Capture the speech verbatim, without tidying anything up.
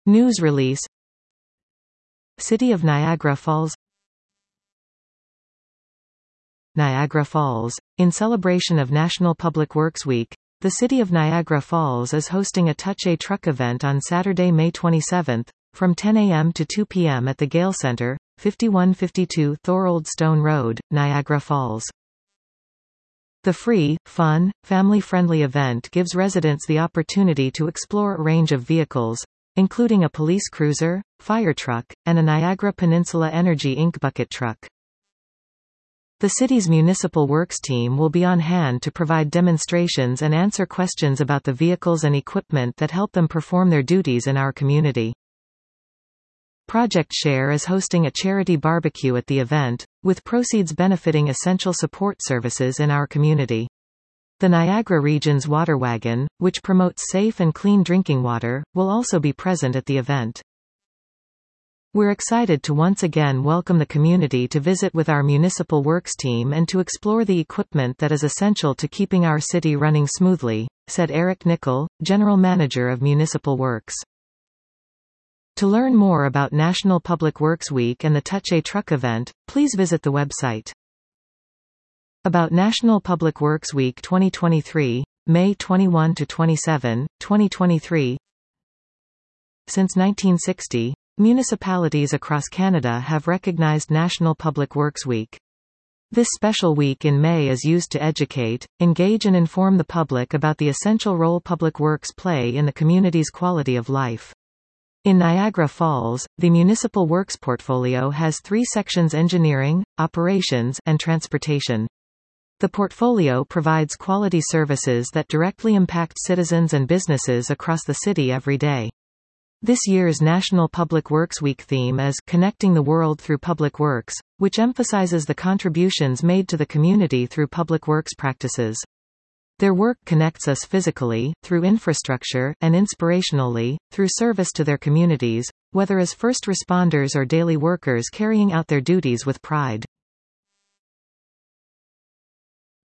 News release. City of Niagara Falls. Niagara Falls. In celebration of National Public Works Week, the City of Niagara Falls is hosting a Touch a Truck event on Saturday, May twenty-seventh, from ten a m to two p m at the Gale Centre, fifty-one fifty-two Thorold Stone Road, Niagara Falls. The free, fun, family-friendly event gives residents the opportunity to explore a range of vehicles, including a police cruiser, fire truck, and a Niagara Peninsula Energy Incorporated bucket truck. The city's municipal works team will be on hand to provide demonstrations and answer questions about the vehicles and equipment that help them perform their duties in our community. Project Share is hosting a charity barbecue at the event, with proceeds benefiting essential support services in our community. The Niagara Region's Water Wagon, which promotes safe and clean drinking water, will also be present at the event. We're excited to once again welcome the community to visit with our municipal works team and to explore the equipment that is essential to keeping our city running smoothly, said Eric Nickel, General Manager of Municipal Works. To learn more about National Public Works Week and the Touch a Truck event, please visit the website. About National Public Works Week twenty twenty-three, May twenty-first to twenty-seventh, twenty twenty-three. Since nineteen sixty, municipalities across Canada have recognized National Public Works Week. This special week in May is used to educate, engage and inform the public about the essential role public works play in the community's quality of life. In Niagara Falls, the Municipal Works portfolio has three sections: engineering, operations, and transportation. The portfolio provides quality services that directly impact citizens and businesses across the city every day. This year's National Public Works Week theme is Connecting the World Through Public Works, which emphasizes the contributions made to the community through public works practices. Their work connects us physically, through infrastructure, and inspirationally, through service to their communities, whether as first responders or daily workers carrying out their duties with pride.